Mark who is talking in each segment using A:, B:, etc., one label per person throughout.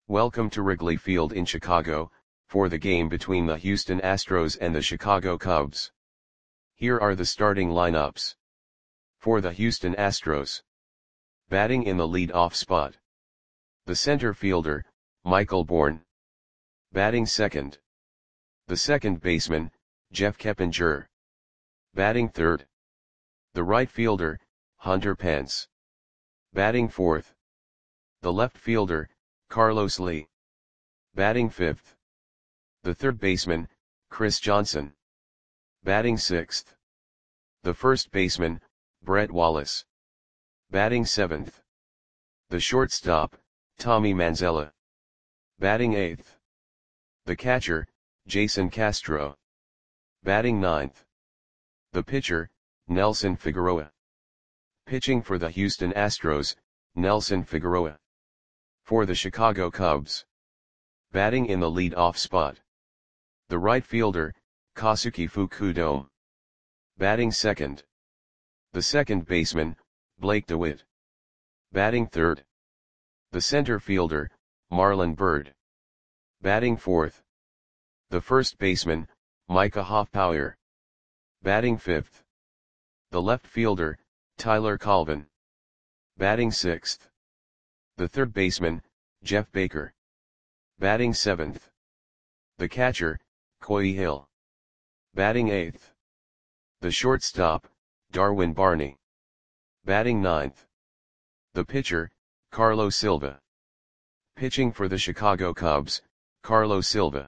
A: Welcome to Wrigley Field in Chicago, for the game between the Houston Astros and the Chicago Cubs. Here are the starting lineups. For the Houston Astros. Batting in the lead-off spot. The center fielder, Michael Bourn. Batting second. The second baseman, Jeff Keppinger. Batting third. The right fielder, Hunter Pence. Batting fourth. The left fielder, Carlos Lee. Batting fifth. The third baseman, Chris Johnson. Batting sixth. The first baseman, Brett Wallace. Batting seventh. The shortstop, Tommy Manzella. Batting eighth. The catcher, Jason Castro. Batting ninth. The pitcher, Nelson Figueroa. Pitching for the Houston Astros, Nelson Figueroa. For the Chicago Cubs. Batting in the lead-off spot. The right fielder, Kosuke Fukudome. Batting second. The second baseman, Blake DeWitt. Batting third. The center fielder, Marlon Byrd. Batting fourth. The first baseman, Micah Hoffpauir. Batting fifth. The left fielder, Tyler Colvin. Batting sixth. The third baseman, Jeff Baker. Batting seventh. The catcher, Coy Hill. Batting eighth. The shortstop, Darwin Barney. Batting ninth. The pitcher, Carlos Silva. Pitching for the Chicago Cubs, Carlos Silva.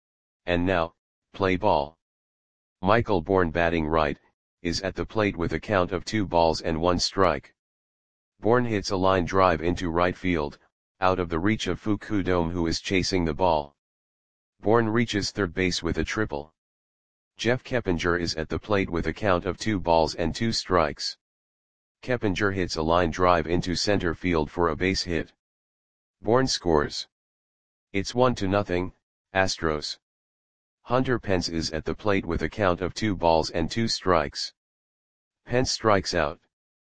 A: And now, play ball. Michael Bourn batting right, is at the plate with a count of 2-1 strike. Bourn hits a line drive into right field, out of the reach of Fukudome, who is chasing the ball. Bourn reaches third base with a triple. Jeff Keppinger is at the plate with a count of 2 strikes. Keppinger hits a line drive into center field for a base hit. Bourn scores. It's 1-0, Astros. Hunter Pence is at the plate with a count of 2 strikes. Pence strikes out.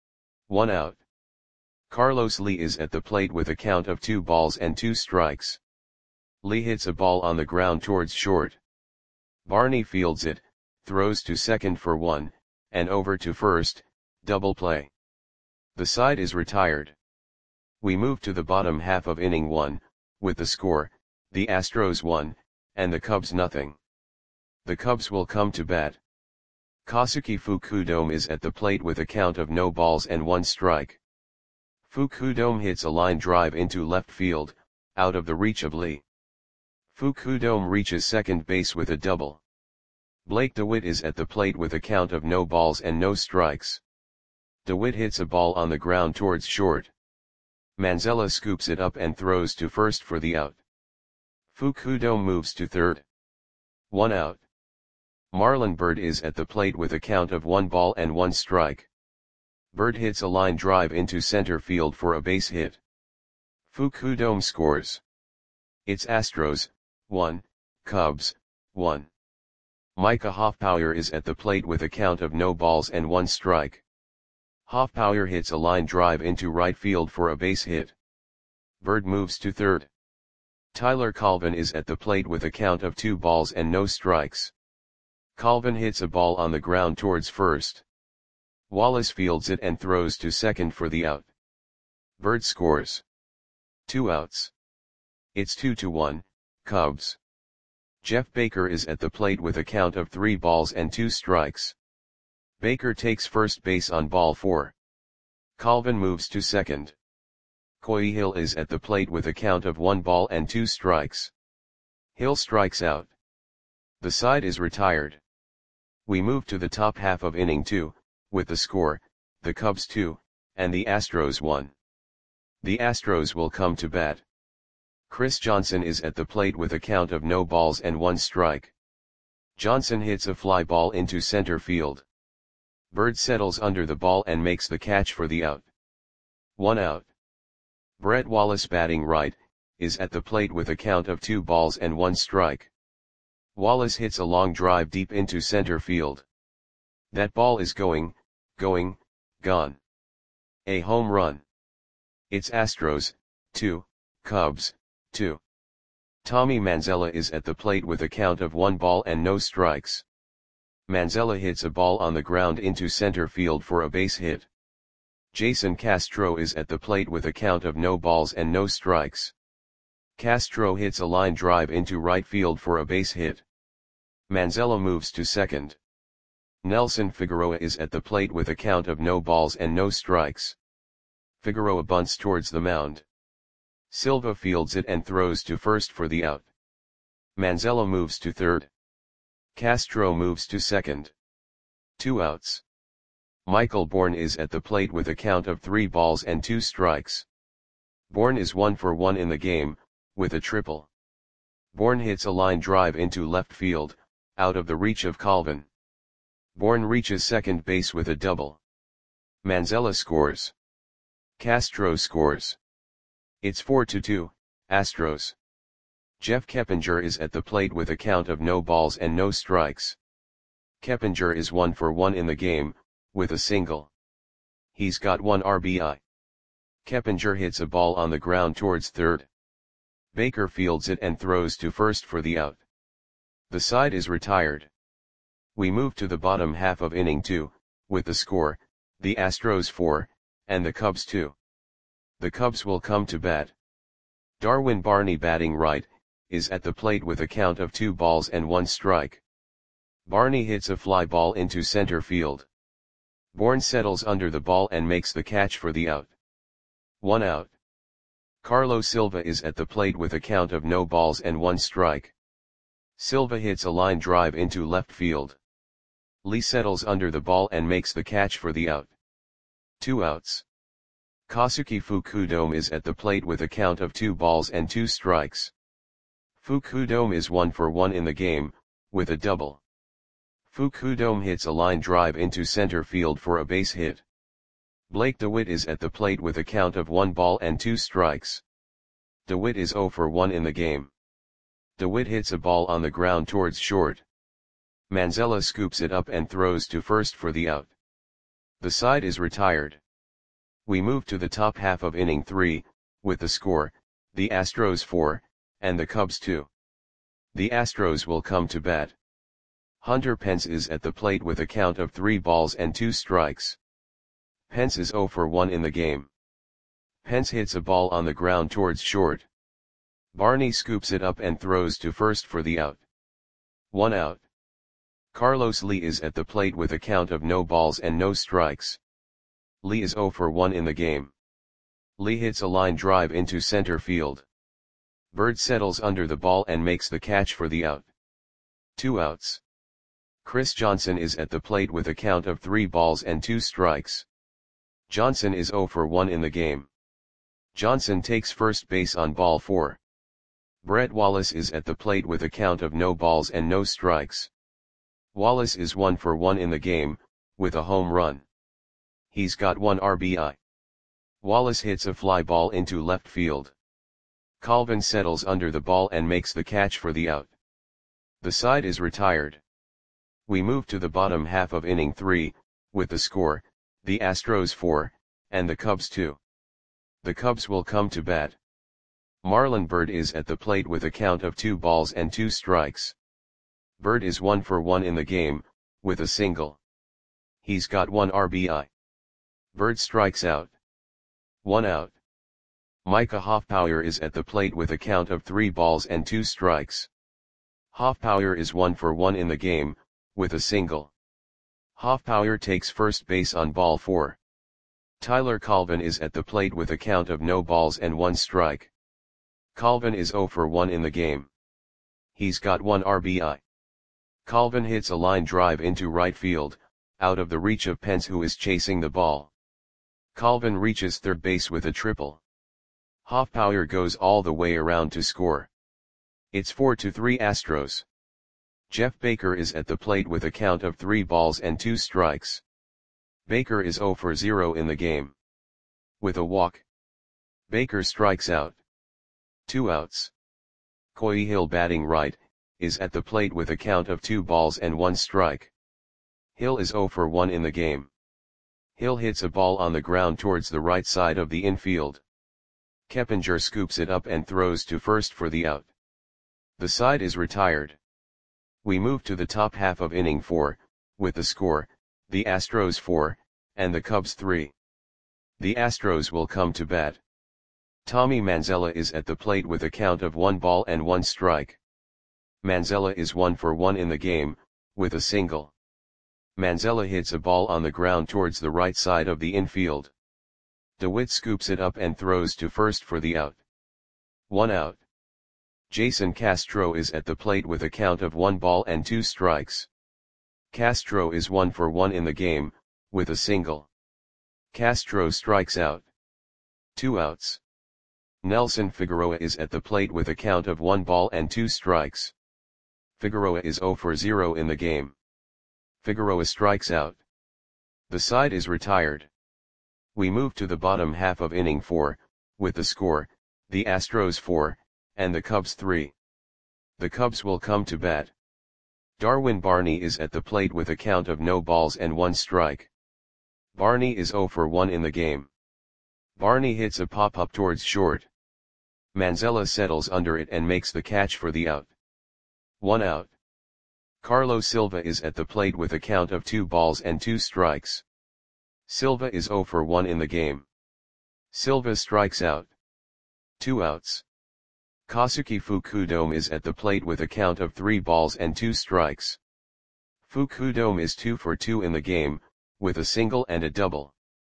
A: 1 out. Carlos Lee is at the plate with a count of 2 strikes. Lee hits a ball on the ground towards short. Barney fields it, throws to second for 1, and over to first, double play. The side is retired. We move to the bottom half of inning 1, with the score, the Astros 1, and the Cubs nothing. The Cubs will come to bat. Kosuke Fukudome is at the plate with a count of 0-1 strike. Fukudome hits a line drive into left field, out of the reach of Lee. Fukudome reaches second base with a double. Blake DeWitt is at the plate with a count of 0 strikes. DeWitt hits a ball on the ground towards short. Manzella scoops it up and throws to first for the out. Fukudome moves to third. 1 out. Marlon Byrd is at the plate with a count of 1-1 strike. Byrd hits a line drive into center field for a base hit. Fukudome scores. It's Astros, 1, Cubs, 1. Micah Hoffpauir is at the plate with a count of 0-1 strike. Hoffpauir hits a line drive into right field for a base hit. Byrd moves to third. Tyler Colvin is at the plate with a count of 2 strikes. Colvin hits a ball on the ground towards first. Wallace fields it and throws to second for the out. Byrd scores. 2 outs. It's 2-1, Cubs. Jeff Baker is at the plate with a count of 3-2 strikes. Baker takes first base on ball 4. Colvin moves to second. Coy Hill is at the plate with a count of 1-2 strikes. Hill strikes out. The side is retired. We move to the top half of inning 2, with the score, the Cubs 2, and the Astros 1. The Astros will come to bat. Chris Johnson is at the plate with a count of 0-1 strike. Johnson hits a fly ball into center field. Byrd settles under the ball and makes the catch for the out. 1 out. Brett Wallace batting right, is at the plate with a count of 2-1 strike. Wallace hits a long drive deep into center field. That ball is gone. A home run. It's Astros, 2, Cubs, 2. Tommy Manzella is at the plate with a count of 1 ball and no strikes. Manzella hits a ball on the ground into center field for a base hit. Jason Castro is at the plate with a count of no balls and no strikes. Castro hits a line drive into right field for a base hit. Manzella moves to second. Nelson Figueroa is at the plate with a count of no balls and no strikes. Figueroa bunts towards the mound. Silva fields it and throws to first for the out. Manzella moves to third. Castro moves to second. 2 outs. Michael Bourne is at the plate with a count of 3 balls and 2 strikes. Bourne is 1 for 1 in the game, with a triple. Bourne hits a line drive into left field, out of the reach of Calvin. Bourne reaches second base with a double. Manzella scores. Castro scores. It's 4-2, Astros. Jeff Keppinger is at the plate with a count of no balls and no strikes. Keppinger is 1 for 1 in the game, with a single. He's got 1 RBI. Keppinger hits a ball on the ground towards third. Baker fields it and throws to first for the out. The side is retired. We move to the bottom half of inning 2, with the score, the Astros 4, and the Cubs 2. The Cubs will come to bat. Darwin Barney, batting right, is at the plate with a count of 2 balls and 1 strike. Barney hits a fly ball into center field. Bourne settles under the ball and makes the catch for the out. 1 out. Carlos Silva is at the plate with a count of no balls and 1 strike. Silva hits a line drive into left field. Lee settles under the ball and makes the catch for the out. 2 outs. Kosuke Fukudome is at the plate with a count of 2 balls and 2 strikes. Fukudome is 1 for 1 in the game, with a double. Fukudome hits a line drive into center field for a base hit. Blake DeWitt is at the plate with a count of 1 ball and 2 strikes. DeWitt is 0 for 1 in the game. DeWitt hits a ball on the ground towards short. Manzella scoops it up and throws to first for the out. The side is retired. We move to the top half of inning 3, with the score, the Astros 4, and the Cubs 2. The Astros will come to bat. Hunter Pence is at the plate with a count of 3 balls and 2 strikes. Pence is 0 for 1 in the game. Pence hits a ball on the ground towards short. Barney scoops it up and throws to first for the out. 1 out. Carlos Lee is at the plate with a count of no balls and no strikes. Lee is 0 for 1 in the game. Lee hits a line drive into center field. Bird settles under the ball and makes the catch for the out. 2 outs. Chris Johnson is at the plate with a count of 3 balls and 2 strikes. Johnson is 0 for 1 in the game. Johnson takes first base on ball 4. Brett Wallace is at the plate with a count of no balls and no strikes. Wallace is 1 for 1 in the game, with a home run. He's got 1 RBI. Wallace hits a fly ball into left field. Calvin settles under the ball and makes the catch for the out. The side is retired. We move to the bottom half of inning 3, with the score, the Astros 4, and the Cubs 2. The Cubs will come to bat. Marlon Byrd is at the plate with a count of 2 balls and 2 strikes. Byrd is 1 for 1 in the game, with a single. He's got 1 RBI. Byrd strikes out. 1 out. Micah Hoffpauir is at the plate with a count of 3 balls and 2 strikes. Hoffpauir is 1 for 1 in the game, with a single. Hoffpauir takes first base on ball 4. Tyler Colvin is at the plate with a count of no balls and 1 strike. Colvin is 0 for 1 in the game. He's got 1 RBI. Colvin hits a line drive into right field, out of the reach of Pence, who is chasing the ball. Colvin reaches third base with a triple. Hoffpauir goes all the way around to score. It's 4-3 Astros. Jeff Baker is at the plate with a count of 3 balls and 2 strikes. Baker is 0 for 0 in the game. With a walk. Baker strikes out. 2 outs. Coy Hill, batting right, is at the plate with a count of 2 balls and 1 strike. Hill is 0 for 1 in the game. Hill hits a ball on the ground towards the right side of the infield. Keppinger scoops it up and throws to first for the out. The side is retired. We move to the top half of inning 4, with the score, the Astros 4, and the Cubs 3. The Astros will come to bat. Tommy Manzella is at the plate with a count of 1 ball and 1 strike. Manzella is 1 for 1 in the game, with a single. Manzella hits a ball on the ground towards the right side of the infield. DeWitt scoops it up and throws to first for the out. 1 out. Jason Castro is at the plate with a count of 1 ball and 2 strikes. Castro is 1 for 1 in the game, with a single. Castro strikes out. 2 outs. Nelson Figueroa is at the plate with a count of 1 ball and 2 strikes. Figueroa is 0 for 0 in the game. Figueroa strikes out. The side is retired. We move to the bottom half of inning 4, with the score, the Astros 4, and the Cubs 3. The Cubs will come to bat. Darwin Barney is at the plate with a count of no balls and 1 strike. Barney is 0 for 1 in the game. Barney hits a pop-up towards short. Manzella settles under it and makes the catch for the out. 1 out. Carlos Silva is at the plate with a count of 2 balls and 2 strikes. Silva is 0 for 1 in the game. Silva strikes out. 2 outs. Kazuki Fukudome is at the plate with a count of 3 balls and 2 strikes. Fukudome is 2 for 2 in the game, with a single and a double.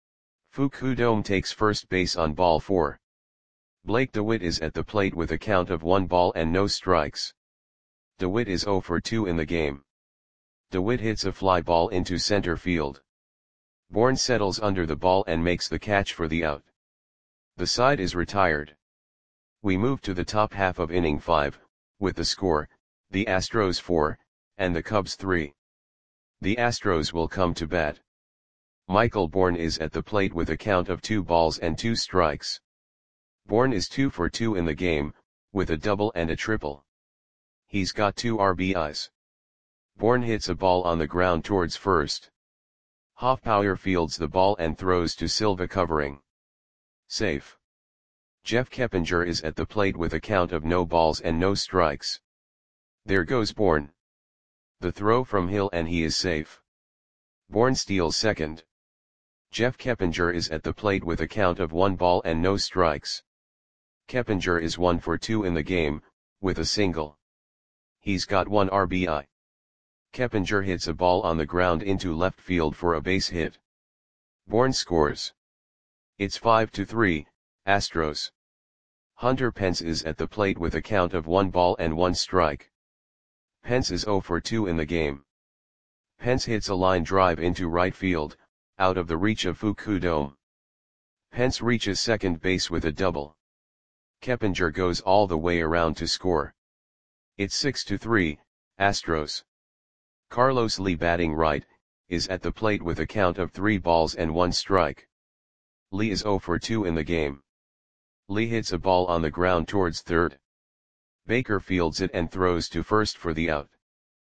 A: Fukudome takes first base on ball 4. Blake DeWitt is at the plate with a count of 1 ball and no strikes. DeWitt is 0 for 2 in the game. DeWitt hits a fly ball into center field. Bourne settles under the ball and makes the catch for the out. The side is retired. We move to the top half of inning 5, with the score, the Astros 4, and the Cubs 3. The Astros will come to bat. Michael Bourne is at the plate with a count of 2 balls and 2 strikes. Bourne is 2 for 2 in the game, with a double and a triple. He's got 2 RBIs. Bourne hits a ball on the ground towards first. Hoffpauir fields the ball and throws to Silva covering. Safe. Jeff Keppinger is at the plate with a count of no balls and no strikes. There goes Bourne. The throw from Hill and he is safe. Bourne steals second. Jeff Keppinger is at the plate with a count of 1 ball and no strikes. Keppinger is 1 for 2 in the game, with a single. He's got 1 RBI. Keppinger hits a ball on the ground into left field for a base hit. Bourne scores. It's 5-3, Astros. Hunter Pence is at the plate with a count of 1 ball and 1 strike. Pence is 0 for 2 in the game. Pence hits a line drive into right field, out of the reach of Fukudome. Pence reaches second base with a double. Keppinger goes all the way around to score. It's 6-3, Astros. Carlos Lee, batting right, is at the plate with a count of 3 balls and 1 strike. Lee is 0 for 2 in the game. Lee hits a ball on the ground towards third. Baker fields it and throws to first for the out.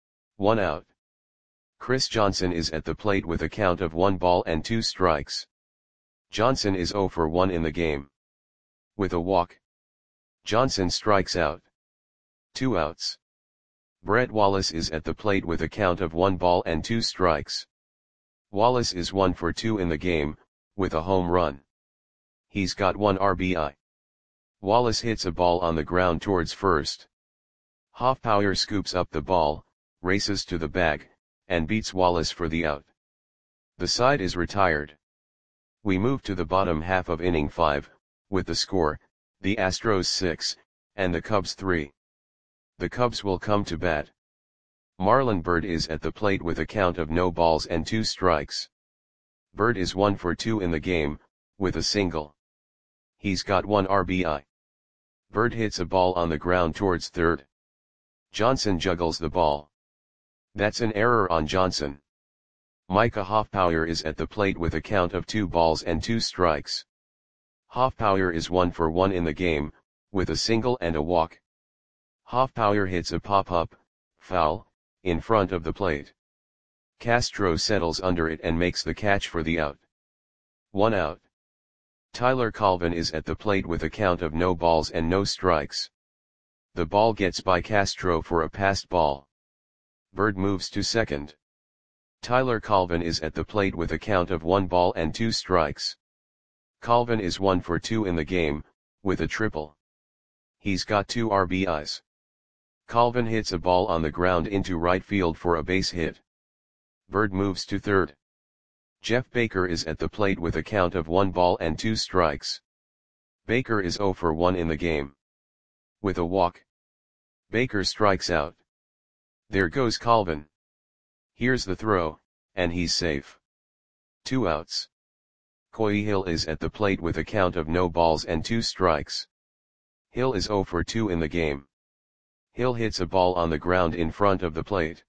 A: 1 out. Chris Johnson is at the plate with a count of 1 ball and 2 strikes. Johnson is 0 for 1 in the game. With a walk, Johnson strikes out. 2 outs. Brett Wallace is at the plate with a count of 1 ball and 2 strikes. Wallace is 1 for 2 in the game, with a home run. He's got 1 RBI. Wallace hits a ball on the ground towards first. Hoffpauir scoops up the ball, races to the bag, and beats Wallace for the out. The side is retired. We move to the bottom half of inning 5, with the score, the Astros 6, and the Cubs 3. The Cubs will come to bat. Marlon Byrd is at the plate with a count of no balls and 2 strikes. Byrd is 1 for 2 in the game, with a single. He's got 1 RBI. Byrd hits a ball on the ground towards third. Johnson juggles the ball. That's an error on Johnson. Micah Hoffpauir is at the plate with a count of 2 balls and 2 strikes. Hoffpauir is 1 for 1 in the game, with a single and a walk. Hoffpauir hits a pop-up, foul, in front of the plate. Castro settles under it and makes the catch for the out. 1 out. Tyler Colvin is at the plate with a count of no balls and no strikes. The ball gets by Castro for a passed ball. Bird moves to second. Tyler Colvin is at the plate with a count of 1 ball and 2 strikes. Colvin is 1 for 2 in the game, with a triple. He's got 2 RBIs. Colvin hits a ball on the ground into right field for a base hit. Bird moves to third. Jeff Baker is at the plate with a count of 1 ball and 2 strikes. Baker is 0 for 1 in the game. With a walk, Baker strikes out. There goes Colvin. Here's the throw, and he's safe. 2 outs. Coy Hill is at the plate with a count of no balls and 2 strikes. Hill is 0 for 2 in the game. Hill hits a ball on the ground in front of the plate.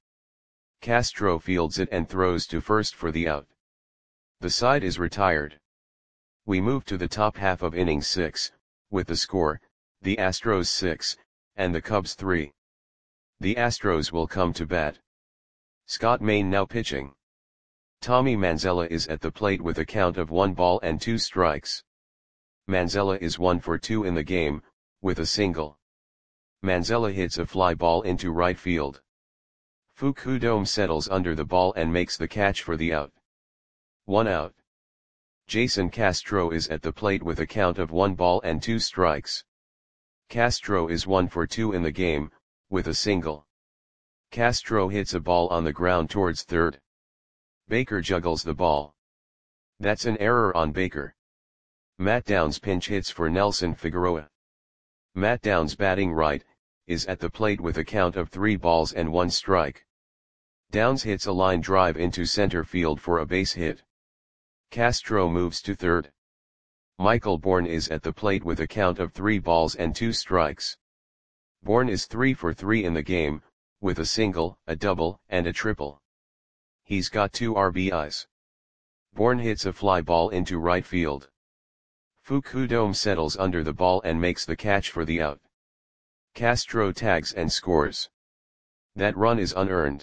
A: Castro fields it and throws to first for the out. The side is retired. We move to the top half of inning 6, with the score, the Astros 6, and the Cubs 3. The Astros will come to bat. Scott Main now pitching. Tommy Manzella is at the plate with a count of 1 ball and 2 strikes. Manzella is 1 for 2 in the game, with a single. Manzella hits a fly ball into right field. Fukudome settles under the ball and makes the catch for the out. 1 out. Jason Castro is at the plate with a count of 1 ball and 2 strikes. Castro is 1 for 2 in the game, with a single. Castro hits a ball on the ground towards third. Baker juggles the ball. That's an error on Baker. Matt Downs pinch hits for Nelson Figueroa. Matt Downs batting right, is at the plate with a count of 3 balls and 1 strike. Downs hits a line drive into center field for a base hit. Castro moves to third. Michael Bourne is at the plate with a count of 3 balls and 2 strikes. Bourne is 3 for 3 in the game, with a single, a double, and a triple. He's got 2 RBIs. Bourne hits a fly ball into right field. Fukudome settles under the ball and makes the catch for the out. Castro tags and scores. That run is unearned.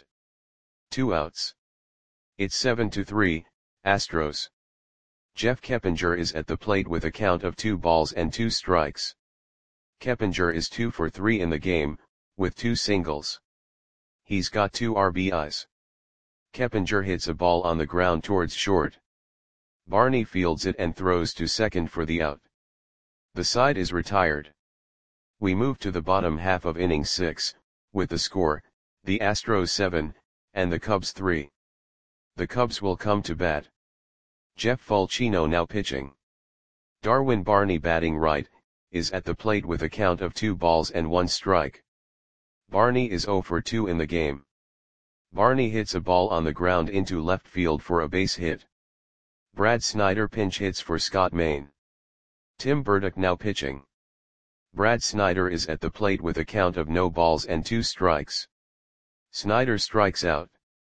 A: 2 outs. It's 7-3, Astros. Jeff Keppinger is at the plate with a count of 2 balls and 2 strikes. Keppinger is 2 for 3 in the game, with 2 singles. He's got 2 RBIs. Keppinger hits a ball on the ground towards short. Barney fields it and throws to second for the out. The side is retired. We move to the bottom half of inning 6, with the score, the Astros 7, and the Cubs 3. The Cubs will come to bat. Jeff Fulchino now pitching. Darwin Barney batting right, is at the plate with a count of 2 balls and 1 strike. Barney is 0 for 2 in the game. Barney hits a ball on the ground into left field for a base hit. Brad Snyder pinch hits for Scott Main. Tim Burdick now pitching. Brad Snyder is at the plate with a count of no balls and 2 strikes. Snyder strikes out.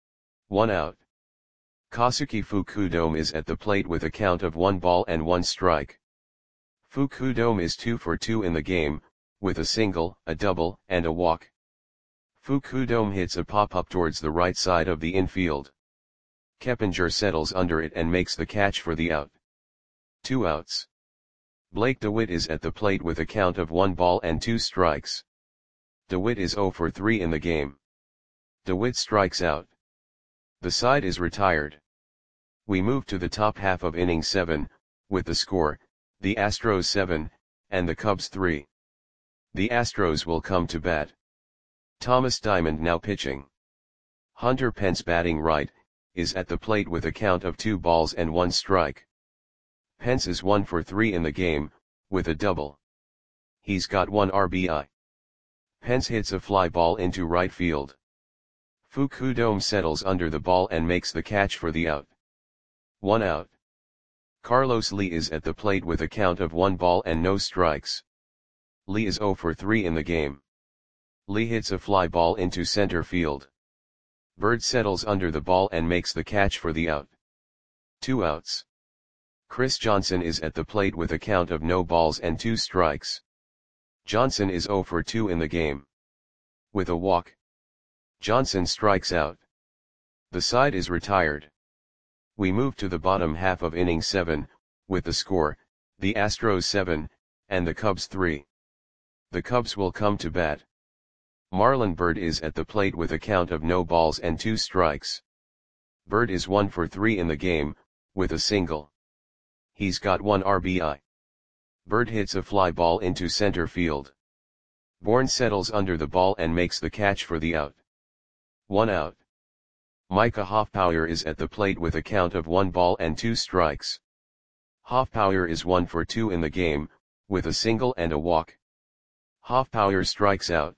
A: 1 out. Kosuke Fukudome is at the plate with a count of 1 ball and 1 strike. Fukudome is 2 for 2 in the game, with a single, a double, and a walk. Fukudome hits a pop-up towards the right side of the infield. Keppinger settles under it and makes the catch for the out. 2 outs. Blake DeWitt is at the plate with a count of 1 ball and 2 strikes. DeWitt is 0 for 3 in the game. DeWitt strikes out. The side is retired. We move to the top half of inning 7, with the score, the Astros 7, and the Cubs 3. The Astros will come to bat. Thomas Diamond now pitching. Hunter Pence batting right, is at the plate with a count of 2 balls and 1 strike. Pence is 1 for 3 in the game, with a double. He's got 1 RBI. Pence hits a fly ball into right field. Fukudome settles under the ball and makes the catch for the out. 1 out. Carlos Lee is at the plate with a count of 1 ball and no strikes. Lee is 0 for 3 in the game. Lee hits a fly ball into center field. Bird settles under the ball and makes the catch for the out. 2 outs. Chris Johnson is at the plate with a count of no balls and 2 strikes. Johnson is 0 for 2 in the game. With a walk, Johnson strikes out. The side is retired. We move to the bottom half of inning 7, with the score, the Astros 7, and the Cubs 3. The Cubs will come to bat. Marlon Byrd is at the plate with a count of no balls and 2 strikes. Byrd is 1 for 3 in the game, with a single. He's got 1 RBI. Byrd hits a fly ball into center field. Bourne settles under the ball and makes the catch for the out. 1 out. Micah Hoffpauir is at the plate with a count of 1 ball and 2 strikes. Hoffpauir is 1 for 2 in the game, with a single and a walk. Hoffpauir strikes out.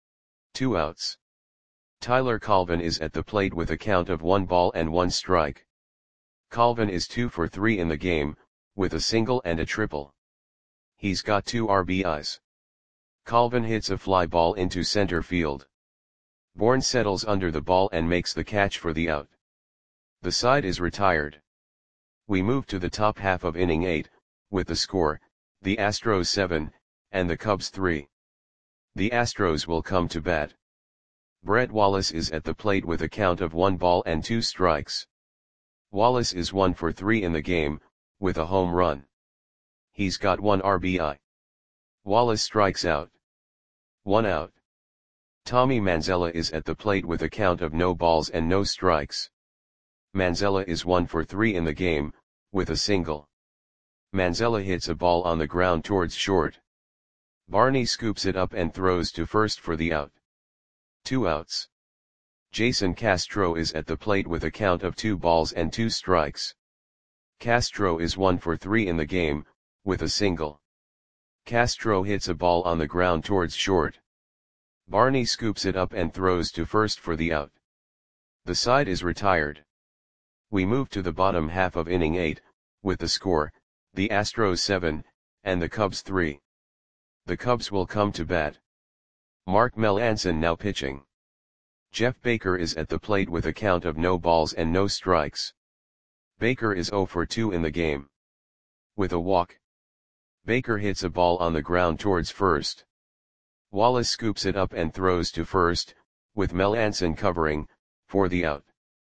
A: 2 outs. Tyler Colvin is at the plate with a count of 1 ball and 1 strike. Colvin is 2 for 3 in the game, with a single and a triple. He's got 2 RBIs. Colvin hits a fly ball into center field. Bourne settles under the ball and makes the catch for the out. The side is retired. We move to the top half of inning 8, with the score, the Astros 7, and the Cubs 3. The Astros will come to bat. Brett Wallace is at the plate with a count of 1 ball and 2 strikes. Wallace is 1 for 3 in the game, with a home run. He's got 1 RBI. Wallace strikes out. 1 out. Tommy Manzella is at the plate with a count of no balls and no strikes. Manzella is 1 for 3 in the game, with a single. Manzella hits a ball on the ground towards short. Barney scoops it up and throws to first for the out. 2 outs. Jason Castro is at the plate with a count of 2 balls and 2 strikes. Castro is 1 for 3 in the game, with a single. Castro hits a ball on the ground towards short. Barney scoops it up and throws to first for the out. The side is retired. We move to the bottom half of inning 8, with the score, the Astros 7, and the Cubs 3. The Cubs will come to bat. Mark Melancon now pitching. Jeff Baker is at the plate with a count of no balls and no strikes. Baker is 0 for 2 in the game. With a walk. Baker hits a ball on the ground towards first. Wallace scoops it up and throws to first, with Melancon covering, for the out.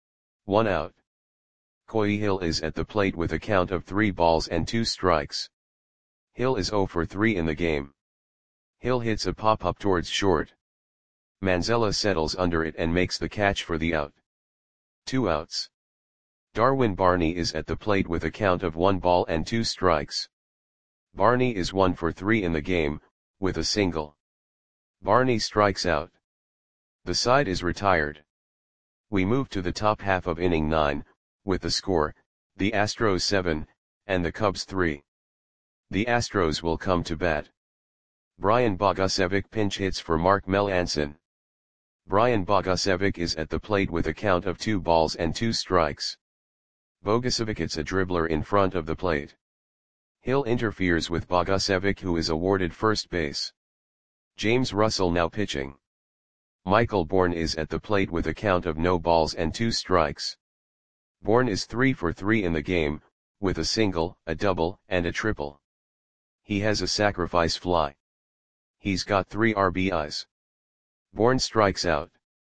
A: 1 out. Coy Hill is at the plate with a count of 3 balls and 2 strikes. Hill is 0 for 3 in the game. Hill hits a pop-up towards short. Manzella settles under it and makes the catch for the out. 2 outs. Darwin Barney is at the plate with a count of 1 ball and 2 strikes. Barney is 1 for 3 in the game, with a single. Barney strikes out. The side is retired. We move to the top half of inning 9, with the score, the Astros 7, and the Cubs 3. The Astros will come to bat. Brian Bogusevic pinch hits for Mark Melancon. Brian Bogusevic is at the plate with a count of 2 balls and 2 strikes. Bogusevic hits a dribbler in front of the plate. Hill interferes with Bogusevic, who is awarded first base. James Russell now pitching. Michael Bourne is at the plate with a count of no balls and 2 strikes. Bourne is 3 for 3 in the game, with a single, a double, and a triple. He has a sacrifice fly. He's got 3 RBIs. Bourne strikes out.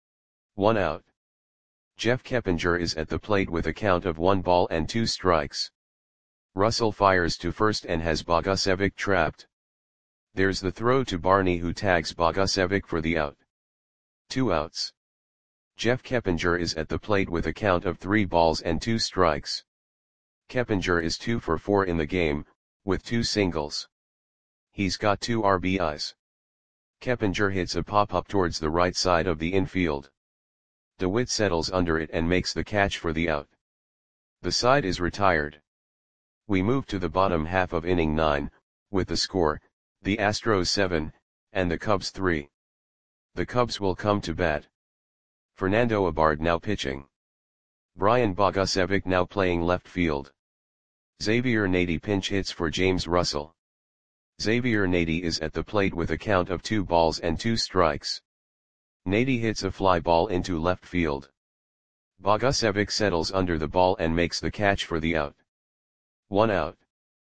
A: 1 out. Jeff Keppinger is at the plate with a count of 1 ball and 2 strikes. Russell fires to first and has Bogusevic trapped. There's the throw to Barney, who tags Bogusevic for the out. 2 outs. Jeff Keppinger is at the plate with a count of 3 balls and 2 strikes. Keppinger is 2 for 4 in the game, with 2 singles. He's got 2 RBIs. Keppinger hits a pop-up towards the right side of the infield. DeWitt settles under it and makes the catch for the out. The side is retired. We move to the bottom half of inning 9, with the score, the Astros 7, and the Cubs 3. The Cubs will come to bat. Fernando Abad now pitching. Brian Bogusevic now playing left field. Xavier Nady pinch hits for James Russell. Xavier Nady is at the plate with a count of 2 balls and 2 strikes. Nady hits a fly ball into left field. Bogusevic settles under the ball and makes the catch for the out. 1 out.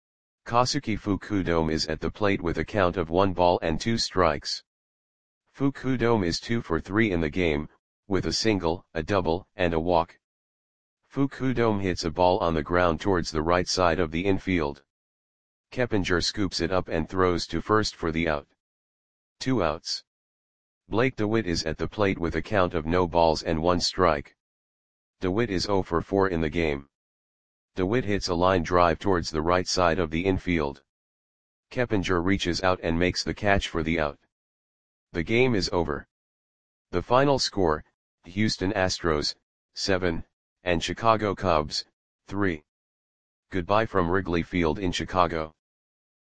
A: Kosuke Fukudome is at the plate with a count of 1 ball and 2 strikes. Fukudome is 2 for 3 in the game, with a single, a double, and a walk. Fukudome hits a ball on the ground towards the right side of the infield. Keppinger scoops it up and throws to first for the out. 2 outs. Blake DeWitt is at the plate with a count of no balls and 1 strike. DeWitt is 0 for 4 in the game. DeWitt hits a line drive towards the right side of the infield. Keppinger reaches out and makes the catch for the out. The game is over. The final score, Houston Astros, 7, and Chicago Cubs, 3. Goodbye from Wrigley Field in Chicago.